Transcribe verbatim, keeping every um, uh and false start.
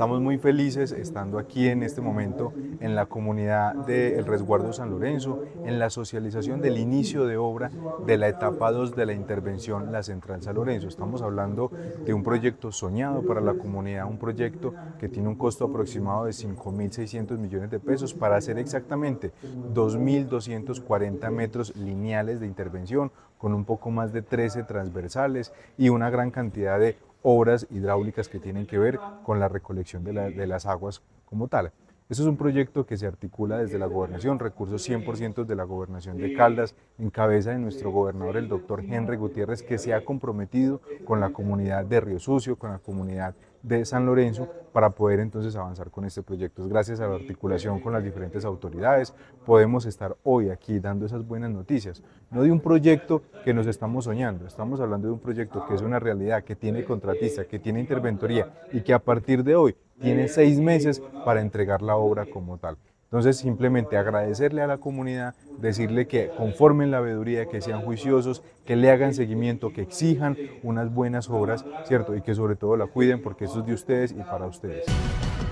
Estamos muy felices estando aquí en este momento en la comunidad del Resguardo San Lorenzo, en la socialización del inicio de obra de la etapa dos de la intervención La Central San Lorenzo. Estamos hablando de un proyecto soñado para la comunidad, un proyecto que tiene un costo aproximado de cinco mil seiscientos millones de pesos para hacer exactamente dos mil doscientos cuarenta metros lineales de intervención, con un poco más de trece transversales y una gran cantidad de obras hidráulicas que tienen que ver con la recolección de, la, de las aguas como tal. Este es un proyecto que se articula desde la gobernación, recursos cien por ciento de la gobernación de Caldas, en cabeza de nuestro gobernador, el doctor Henry Gutiérrez, que se ha comprometido con la comunidad de Río Sucio, con la comunidad de San Lorenzo, para poder entonces avanzar con este proyecto. Es gracias a la articulación con las diferentes autoridades podemos estar hoy aquí dando esas buenas noticias, no de un proyecto que nos estamos soñando, estamos hablando de un proyecto que es una realidad, que tiene contratista, que tiene interventoría y que a partir de hoy tiene seis meses para entregar la obra como tal. Entonces, simplemente agradecerle a la comunidad, decirle que conformen la veeduría, que sean juiciosos, que le hagan seguimiento, que exijan unas buenas obras, ¿cierto? Y que sobre todo la cuiden porque eso es de ustedes y para ustedes.